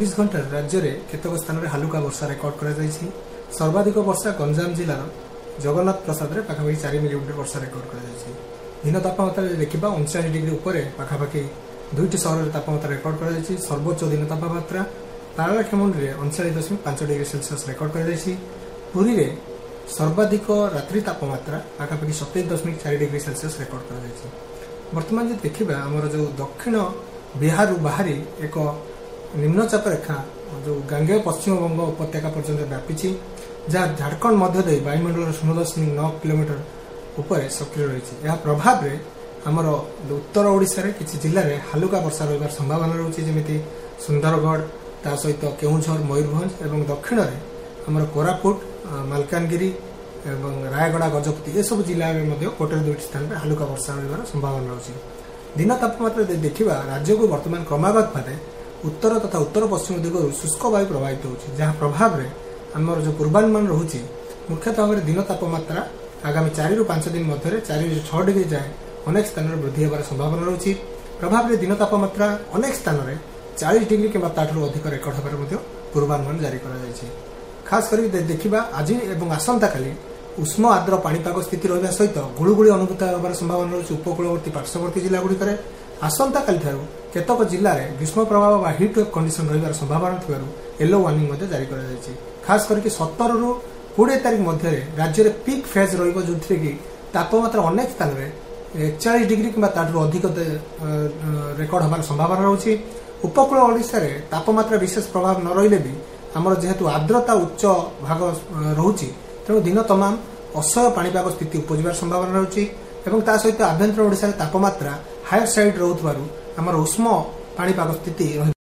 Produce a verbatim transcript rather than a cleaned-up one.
चौबीस घंटा राज्य में केतक स्थान में हालुका वर्षा रेकर्ड कर सर्वाधिक वर्षा गंजाम जिलार जगन्नाथ प्रसाद में पाखापाखि चार मिलीमीटर वर्षा रेकर्ड कर दिन तापमात्रा देखा उनचाश डिग्री उपर पाखापाखि दुईट सहर तापमात्रा रेकर्ड कर सर्वोच्च दिन तापमात्रा पारलाखेमुंडी में अड़चाश दशमिक पांच डिग्री सेल्सियस रेकर्ड कर पुरी में सर्वाधिक रात्रि तापमात्रा पाखापाखि सतैश दशमिक चार डिग्री सेल्सियस रेकर्ड कर बर्तमान जो देखा आमर जो दक्षिण बिहार बाहरी एक निम्नचाप रेखा जो गांगेय पश्चिम बंग उपत्यका पर्यंत व्यापी जहाँ झारखंड मध्य दे वायुमंडल शून्य दशमिक नौ किलोमीटर उपर सक्रिय रही है प्रभाव में आमर उत्तर ओडिशा रे किसी जिले में हालुका वर्षा रही संभावना रही जमी सुंदरगढ़ ता सहित केउझर मयूरभंज और दक्षिण में आमर कोरापुट मालकानगिरी एवं रायगड़ा गजपति ये सब जिले में गोटे दुईट स्थान में हालुका वर्षा रही संभावना रही दिन तापमात्रा देखा राज्य को बर्तमान क्रमागत भाव उत्तर तथा उत्तर पश्चिम दिगरू शुष्क वायु प्रभावित होती जहाँ प्रभाव में आमर जो पूर्वानुमान रोचे मुख्यतः भाव में दिन तापमात्रा आगामी चार रु पांच दिन मध्य चार रु छह डिग्री जाए अनेक स्थान में वृद्धि होबार संभावना रही प्रभाव में दिन तापमात्रा अनेक स्थान में चालीस डिग्री कि अधिक रेकर्ड होबार पूर्वानुमान जारी कर खास कर देखा आज और आसंता काली उष्म आर्द्र पाणीपाग स्थिति रहा सहित गुड़गुड़ी अनुभूत होबार संभावना रही उपकूलवर्ती पार्श्ववर्ती जिला गुड़िक आसंता काली केतक जिले में ग्रीष्म प्रभाव व हिट वेव कंडीशन रही संभावना थी येलो वार्निंग जारी कर खास करके सतर रु कोड़े तारीख मध्य राज्य में पिक फेज रो कि तापमात्रा अनेक स्थान में एकचाश डिग्री कि अधिक रेकर्ड होबार संभावना रही उपकूल ओडिशा रे तापमात्रा विशेष प्रभाव न रही भी आमर जेहेतु आर्द्रता उच्च भाग रोचे तेणु दिन तमाम असह्य पाणीपाग स्थिति उपजार संभावना रही सहित आभ्यंतर ओडिशा तापमात्रा हायर साइड रोथबारु आमर उष्म पाणीपाग स्थिति